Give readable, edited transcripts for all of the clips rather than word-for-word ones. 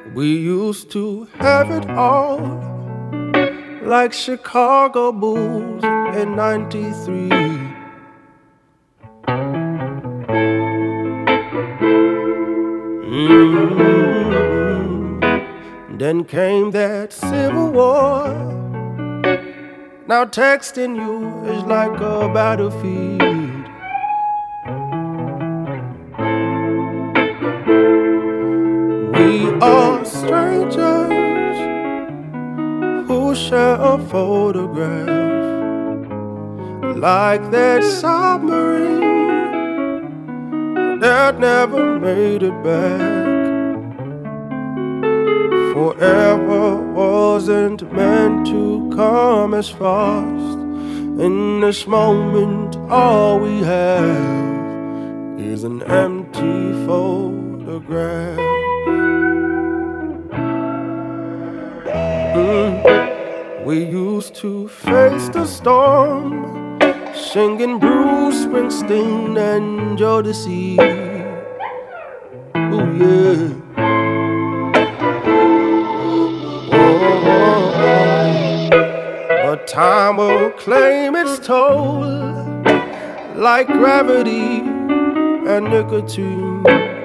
We used to have it all, like Chicago Bulls in '93. Then came that Civil War. Now texting you is like a battlefield. We are strangers who share a photograph, like that submarine that never made it back. Forever wasn't meant to come as fast. In this moment, all we have is an empty photograph. We used to face the storm, singing Bruce Springsteen and Jodeci. Ooh, yeah. But time will claim its toll, like gravity and nicotine.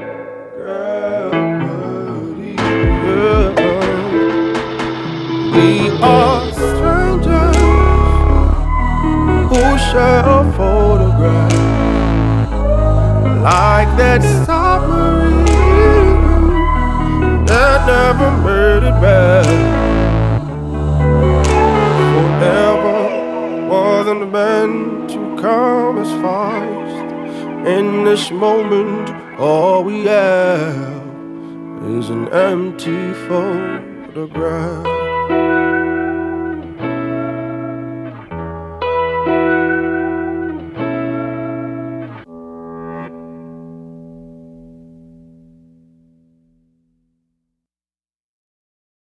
Gravity, yeah. We are strangers who share a photograph, like that submarine that never made it back. Forever wasn't meant to come as fast. In this moment, all we have is an empty photograph.